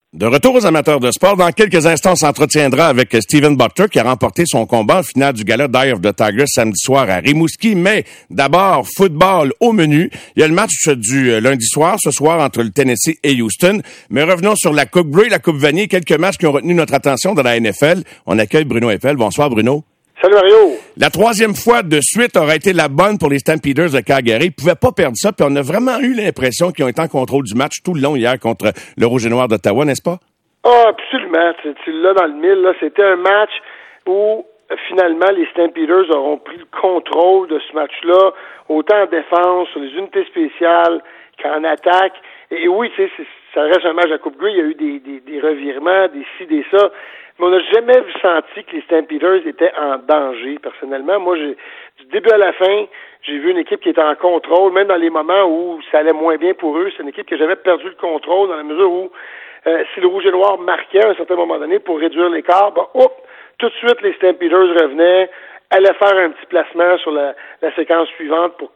De retour aux amateurs de sport, dans quelques instants, on s'entretiendra avec Steven Butler qui a remporté son combat en finale du gala d'Eye of the Tiger samedi soir à Rimouski. Mais d'abord, football au menu. Il y a le match du lundi soir, ce soir, entre le Tennessee et Houston. Mais revenons sur la Coupe Grey, la Coupe Vanier, quelques matchs qui ont retenu notre attention dans la NFL. On accueille Bruno Eiffel. Bonsoir, Bruno. Salut Mario. La troisième fois de suite aurait été la bonne pour les Stampeders de Calgary. Ils pouvaient pas perdre ça, puis on a vraiment eu l'impression qu'ils ont été en contrôle du match tout le long hier contre le Rouge et Noir d'Ottawa, n'est-ce pas? Ah, absolument. Tu l'as dans le mille, là. C'était un match où, finalement, les Stampeders auront pris le contrôle de ce match-là, autant en défense, sur les unités spéciales qu'en attaque. Et oui, tu sais, ça reste un match à Coupe Grey. Il y a eu des revirements, des ci, des ça. Mais on n'a jamais senti que les Stampeders étaient en danger, personnellement. Moi, du début à la fin, j'ai vu une équipe qui était en contrôle, même dans les moments où ça allait moins bien pour eux. C'est une équipe qui n'a jamais perdu le contrôle, dans la mesure où si le Rouge et Noir marquait à un certain moment donné pour réduire l'écart, tout de suite, les Stampeders revenaient, allaient faire un petit placement sur la séquence suivante pour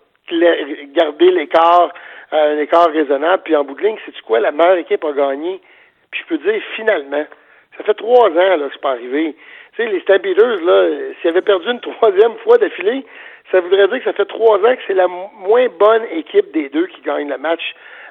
garder l'écart à un écart raisonnable. Puis en bout de ligne, sais-tu quoi? La meilleure équipe a gagné. Puis je peux te dire, finalement, ça fait 3 ans là, que c'est pas arrivé. Tu sais, les Stampeders, là, s'ils avaient perdu une 3e fois d'affilée, ça voudrait dire que ça fait 3 ans que c'est la moins bonne équipe des deux qui gagne le match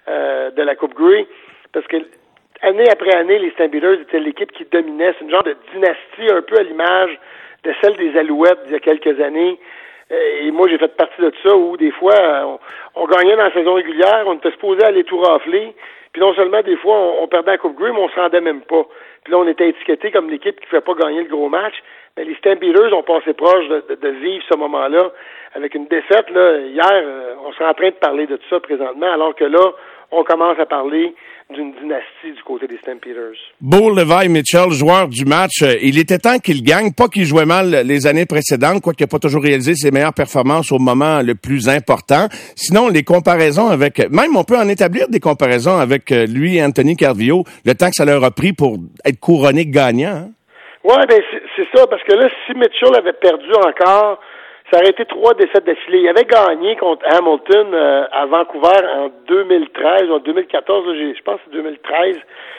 de la Coupe Grey. Parce que année après année, les Stampeders étaient l'équipe qui dominait. C'est une genre de dynastie un peu à l'image de celle des Alouettes d'il y a quelques années. Et moi, j'ai fait partie de ça où des fois, on gagnait dans la saison régulière, on était supposé aller tout rafler. Puis non seulement, des fois, on perdait la Coupe Grey, mais on se rendait même pas. Puis là, on était étiqueté comme l'équipe qui ne pouvait pas gagner le gros match. Mais les Stampeders ont passé proche de vivre ce moment-là avec une défaite. Là, hier, on serait en train de parler de tout ça présentement, alors que là, on commence à parler d'une dynastie du côté des Stampeders. Bo Levi Mitchell, joueur du match, il était temps qu'il gagne, pas qu'il jouait mal les années précédentes, quoiqu'il n'a pas toujours réalisé ses meilleures performances au moment le plus important. Sinon, les comparaisons avec, même on peut en établir des comparaisons avec lui et Anthony Calvillo, le temps que ça leur a pris pour être couronné gagnant. Hein? Ouais, ben c'est ça, parce que là, si Mitchell avait perdu encore, ça aurait été 3 défaites d'affilée. Il avait gagné contre Hamilton à Vancouver en 2013 ou en 2014, là, je pense que c'est 2013.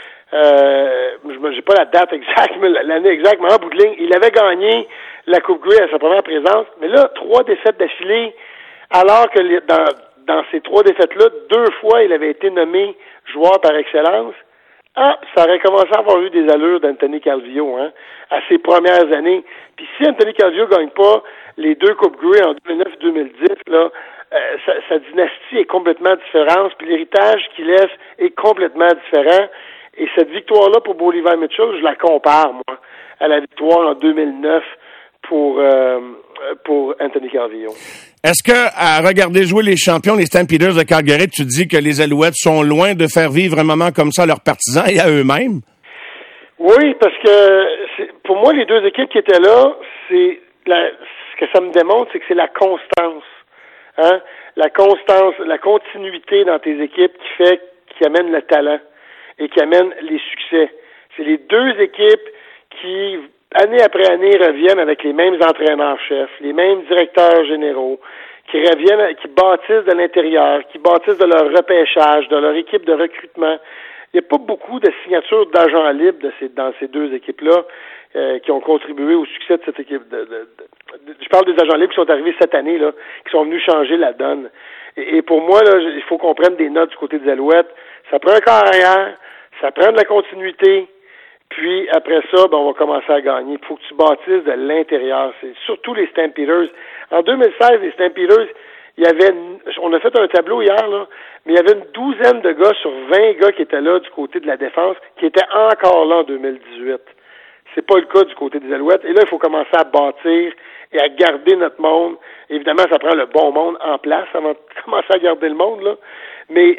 J'ai pas la date exacte, mais l'année exacte, mais en bout de ligne, il avait gagné la Coupe Grey à sa première présence. Mais là, 3 défaites d'affilée, alors que dans ces 3 défaites-là, 2 fois, il avait été nommé joueur par excellence. Ah, ça aurait commencé à avoir eu des allures d'Anthony Calvillo, hein, à ses premières années. Puis si Anthony Calvillo gagne pas les 2 Coupes Grey en 2009 et 2010, là, sa dynastie est complètement différente, puis l'héritage qu'il laisse est complètement différent. Et cette victoire-là pour Bo Levi Mitchell, je la compare, moi, à la victoire en 2009 pour Anthony Calvillo. Est-ce que, à regarder jouer les champions, les Stampeders de Calgary, tu dis que les Alouettes sont loin de faire vivre un moment comme ça à leurs partisans et à eux-mêmes? Oui, parce que pour moi, les 2 équipes qui étaient là, ce que ça me démontre, c'est que c'est la constance. Hein? La constance, la continuité dans tes équipes qui amène le talent et qui amène les succès. C'est les 2 équipes qui, année après année, reviennent avec les mêmes entraîneurs-chefs, les mêmes directeurs généraux, qui reviennent, qui bâtissent de l'intérieur, qui bâtissent de leur repêchage, de leur équipe de recrutement. Il n'y a pas beaucoup de signatures d'agents libres dans ces 2 équipes-là qui ont contribué au succès de cette équipe. Je parle des agents libres qui sont arrivés cette année, là, qui sont venus changer la donne. Et pour moi, là, il faut qu'on prenne des notes du côté des Alouettes. Ça prend un corps arrière, ça prend de la continuité, puis après ça, on va commencer à gagner. Il faut que tu bâtisses de l'intérieur. C'est surtout les Stampeders. En 2016, les Stampeders, on a fait un tableau hier, là, mais il y avait une 12aine de gars sur 20 gars qui étaient là du côté de la défense, qui étaient encore là en 2018. C'est pas le cas du côté des Alouettes. Et là, il faut commencer à bâtir et à garder notre monde. Évidemment, ça prend le bon monde en place avant de commencer à garder le monde, là. Mais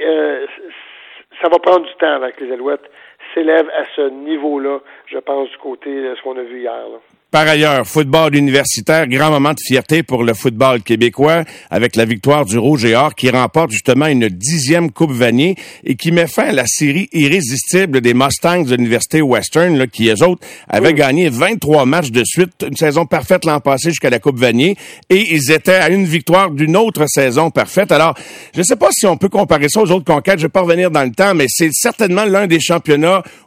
ça va prendre du temps avec les Alouettes s'élèvent à ce niveau-là, je pense, du côté de ce qu'on a vu hier, là. Par ailleurs, football universitaire, grand moment de fierté pour le football québécois avec la victoire du Rouge et Or qui remporte justement une 10e Coupe Vanier et qui met fin à la série irrésistible des Mustangs de l'Université Western là, qui, eux autres, avaient gagné 23 matchs de suite, une saison parfaite l'an passé jusqu'à la Coupe Vanier et ils étaient à une victoire d'une autre saison parfaite. Alors, je ne sais pas si on peut comparer ça aux autres conquêtes, je ne vais pas revenir dans le temps, mais c'est certainement l'un des championnats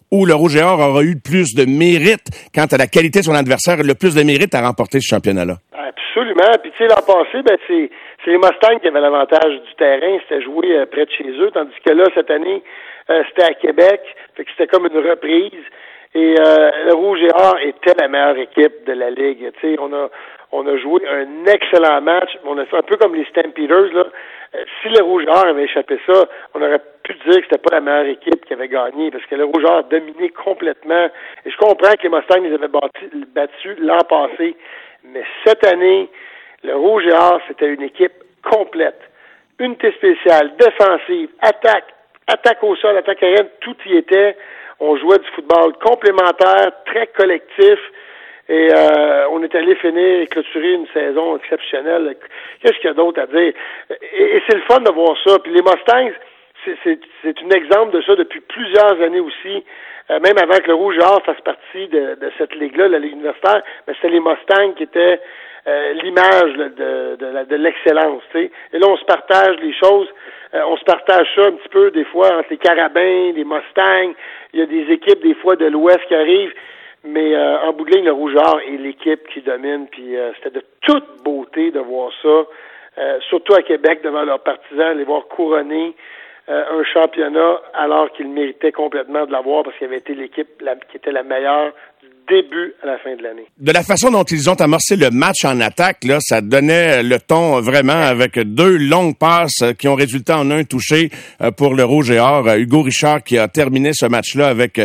où le Rouge et Or aura eu le plus de mérite quant à la qualité de son adversaire, le plus de mérite à remporter ce championnat-là. Absolument. Puis tu sais, l'an passé, c'est les Mustangs qui avaient l'avantage du terrain. C'était joué près de chez eux, tandis que là, cette année, c'était à Québec. Fait que c'était comme une reprise. Et le Rouge et Or était la meilleure équipe de la Ligue. Tu sais, on a joué un excellent match. On a fait un peu comme les Stampeders, là. Si le Rouge et Or avait échappé ça, on aurait pu dire que c'était pas la meilleure équipe qui avait gagné, parce que le Rouge et Or a dominé complètement. Et je comprends que les Mustangs les avaient battus l'an passé. Mais cette année, le Rouge et Or, c'était une équipe complète. Unité spéciale, défensive, attaque au sol, attaque aérienne, tout y était. On jouait du football complémentaire, très collectif. Et on est allé finir et clôturer une saison exceptionnelle. Qu'est-ce qu'il y a d'autre à dire? Et c'est le fun de voir ça. Puis les Mustangs, c'est un exemple de ça depuis plusieurs années aussi. Même avant que le Rouge et Or fasse partie de cette ligue-là, la Ligue universitaire, mais c'était les Mustangs qui étaient l'image de l'excellence. T'sais. Et là, on se partage les choses. On se partage ça un petit peu des fois entre les Carabins, les Mustangs. Il y a des équipes des fois de l'Ouest qui arrivent. Mais en bout de ligne, le Rouge et Or est l'équipe qui domine. Puis c'était de toute beauté de voir ça. Surtout à Québec, devant leurs partisans, les voir couronner un championnat alors qu'ils méritaient complètement de l'avoir parce qu'il avait été l'équipe qui était la meilleure du début à la fin de l'année. De la façon dont ils ont amorcé le match en attaque, là, ça donnait le ton vraiment avec 2 longues passes qui ont résulté en un touché pour le Rouge et Or. Hugo Richard qui a terminé ce match-là avec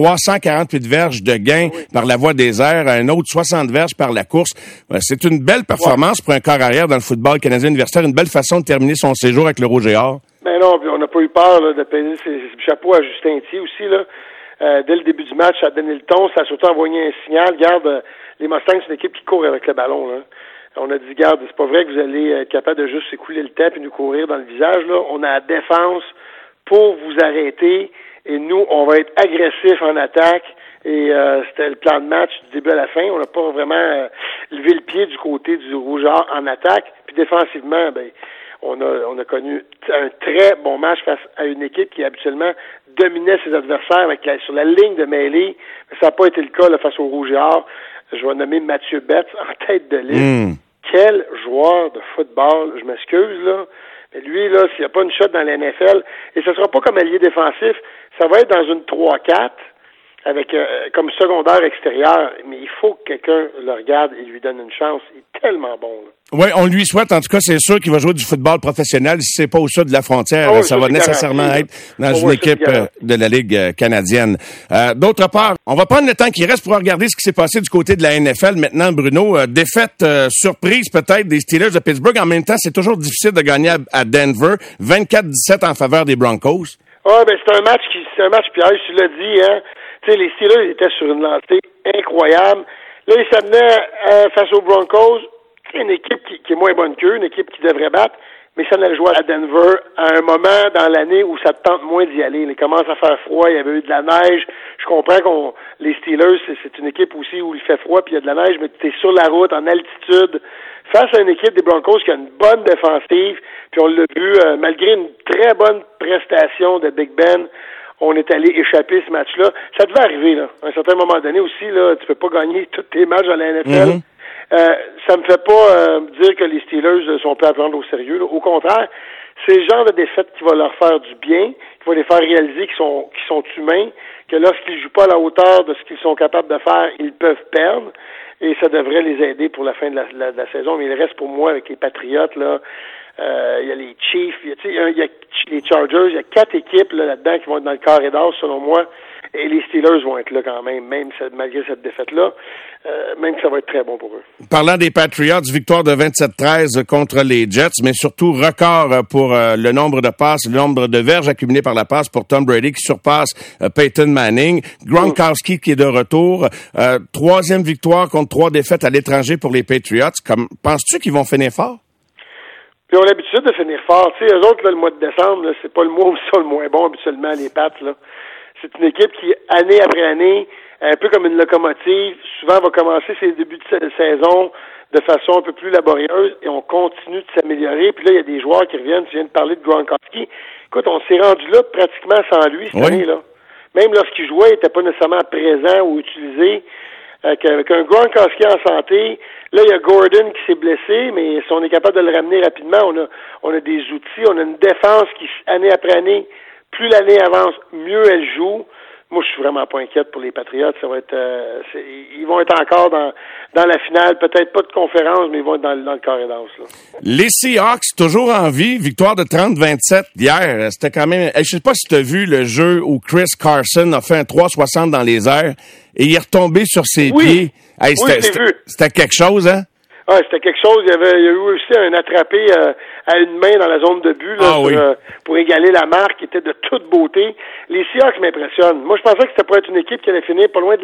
348 verges de gain par la voie des airs, un autre 60 verges par la course. C'est une belle performance pour un corps arrière dans le football canadien universitaire, une belle façon de terminer son séjour avec le Rouge et Or. Ben non, puis on n'a pas eu peur là, de peser ses chapeaux à Justin Thier aussi, là. Dès le début du match, ça a donné le ton, ça a surtout envoyé un signal. Regarde, les Mustangs, c'est une équipe qui court avec le ballon, là. On a dit, regarde, c'est pas vrai que vous allez être capable de juste s'écouler le temps et nous courir dans le visage, là. On a la défense pour vous arrêter et nous, on va être agressifs en attaque. Et c'était le plan de match du début à la fin. On n'a pas vraiment levé le pied du côté du Rouge et Or en attaque. Puis défensivement, ben on a connu un très bon match face à une équipe qui habituellement dominait ses adversaires sur la ligne de mêlée. Mais ça n'a pas été le cas là, face au Rouge et Or. Je vais nommer Mathieu Betts en tête de liste. Quel joueur de football. Je m'excuse, là. Mais lui, là, s'il n'y a pas une shot dans la NFL, et ce ne sera pas comme allié défensif, ça va être dans une 3-4 avec comme secondaire extérieur, mais il faut que quelqu'un le regarde et lui donne une chance. Il est tellement bon. Oui, on lui souhaite, en tout cas, c'est sûr qu'il va jouer du football professionnel. Si c'est pas au sud de la frontière, ça va nécessairement être dans une équipe de la Ligue canadienne. D'autre part, on va prendre le temps qui reste pour regarder ce qui s'est passé du côté de la NFL maintenant, Bruno. Défaite surprise peut-être des Steelers de Pittsburgh. En même temps, c'est toujours difficile de gagner à Denver. 24-17 en faveur des Broncos. Ouais, ben c'est un match piège, tu l'as dit, hein. Tu sais, les Steelers étaient sur une lancée incroyable. Là, ils s'amenaient face aux Broncos. C'est une équipe qui est moins bonne qu'eux, une équipe qui devrait battre, mais ça allait jouer à Denver à un moment dans l'année où ça te tente moins d'y aller. Il commence à faire froid, il y avait eu de la neige. Je comprends les Steelers, c'est une équipe aussi où il fait froid puis il y a de la neige, mais tu es sur la route, en altitude, face à une équipe des Broncos qui a une bonne défensive, puis on l'a vu, malgré une très bonne prestation de Big Ben, on est allé échapper ce match-là. Ça devait arriver, là. À un certain moment donné aussi, là, tu peux pas gagner tous tes matchs dans la NFL. Ça me fait pas dire que les Steelers sont pas à prendre au sérieux, là. Au contraire, c'est le genre de défaite qui va leur faire du bien, qui va les faire réaliser qu'ils sont humains, que lorsqu'ils jouent pas à la hauteur de ce qu'ils sont capables de faire, ils peuvent perdre. Et ça devrait les aider pour la fin de la saison. Mais il reste pour moi avec les Patriots, là. Il y a les Chiefs, il y a les Chargers, il y a 4 équipes là-dedans qui vont être dans le carré d'or, selon moi. Et les Steelers vont être là quand même, malgré cette défaite-là, même que ça va être très bon pour eux. Parlant des Patriots, victoire de 27-13 contre les Jets, mais surtout record pour le nombre de passes, le nombre de verges accumulées par la passe pour Tom Brady qui surpasse Peyton Manning. Gronkowski qui est de retour. 3e victoire contre 3 défaites à l'étranger pour les Patriots. Penses-tu qu'ils vont finir fort? Puis on a l'habitude de finir fort. Tu sais, eux autres, là, le mois de décembre, là, c'est pas le mois où ils sont le moins bon habituellement, les Pats, là. C'est une équipe qui, année après année, un peu comme une locomotive, souvent va commencer ses débuts de saison de façon un peu plus laborieuse et on continue de s'améliorer. Puis là, il y a des joueurs qui reviennent. Tu viens de parler de Gronkowski. Écoute, on s'est rendu là pratiquement sans lui cette année, là. même lorsqu'il jouait, il n'était pas nécessairement présent ou utilisé. Avec un Gronkowski en santé, là, il y a Gordon qui s'est blessé, mais si on est capable de le ramener rapidement, on a des outils, on a une défense qui, année après année, plus l'année avance, mieux elle joue. Moi, je suis vraiment pas inquiète pour les Patriots. Ça va être, ils vont être encore dans la finale. Peut-être pas de conférence, mais ils vont être dans le carré d'as, là. Les Seahawks, toujours en vie. Victoire de 30-27 hier. C'était quand même... Je sais pas si tu as vu le jeu où Chris Carson a fait un 360 dans les airs et il est retombé sur ses pieds. Hey, c'était quelque chose, hein? Ah, c'était quelque chose. Il y a eu aussi un attrapé à une main dans la zone de but là, pour égaler la marque, qui était de toute beauté. Les Seahawks m'impressionnent. Moi, je pensais que c'était pour être une équipe qui allait finir pas loin du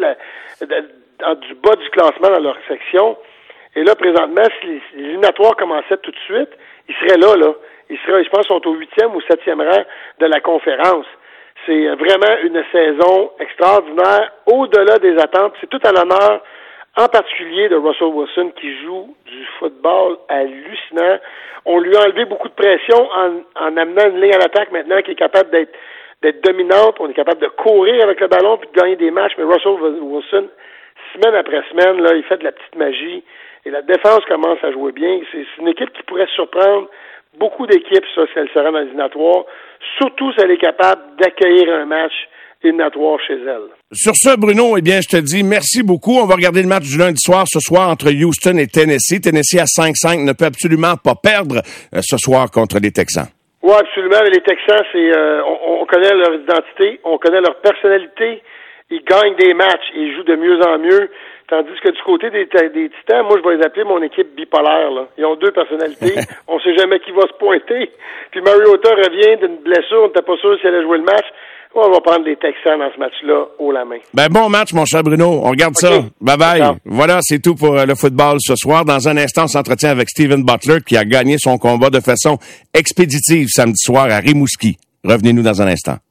bas du classement dans leur section. Et là, présentement, si les éliminatoires commençaient tout de suite, ils seraient là. Ils seraient, je pense, sont au 8e ou 7e rang de la conférence. C'est vraiment une saison extraordinaire, au-delà des attentes. C'est tout à l'honneur, en particulier de Russell Wilson, qui joue du football hallucinant. On lui a enlevé beaucoup de pression en amenant une ligne à l'attaque maintenant qui est capable d'être dominante. On est capable de courir avec le ballon puis de gagner des matchs. Mais Russell Wilson, semaine après semaine, là, il fait de la petite magie. Et la défense commence à jouer bien. C'est une équipe qui pourrait surprendre beaucoup d'équipes, ça, si elle se rend dans l'éliminatoire. Surtout si elle est capable d'accueillir un match éliminatoire chez elle. Sur ce, Bruno, eh bien, je te dis merci beaucoup. On va regarder le match du lundi soir ce soir entre Houston et Tennessee. Tennessee à 5-5 ne peut absolument pas perdre ce soir contre les Texans. Oui, absolument. Les Texans, on connaît leur identité, on connaît leur personnalité. Ils gagnent des matchs, ils jouent de mieux en mieux. Tandis que du côté des Titans, moi, je vais les appeler mon équipe bipolaire, là. Ils ont deux personnalités. On sait jamais qui va se pointer. Puis Mariota revient d'une blessure. On n'était pas sûr s'il allait jouer le match. On va prendre les Texans dans ce match-là haut la main. Ben, bon match, mon cher Bruno. On regarde ça. Bye-bye. D'accord. Voilà, c'est tout pour le football ce soir. Dans un instant, on s'entretient avec Steven Butler qui a gagné son combat de façon expéditive samedi soir à Rimouski. Revenez-nous dans un instant.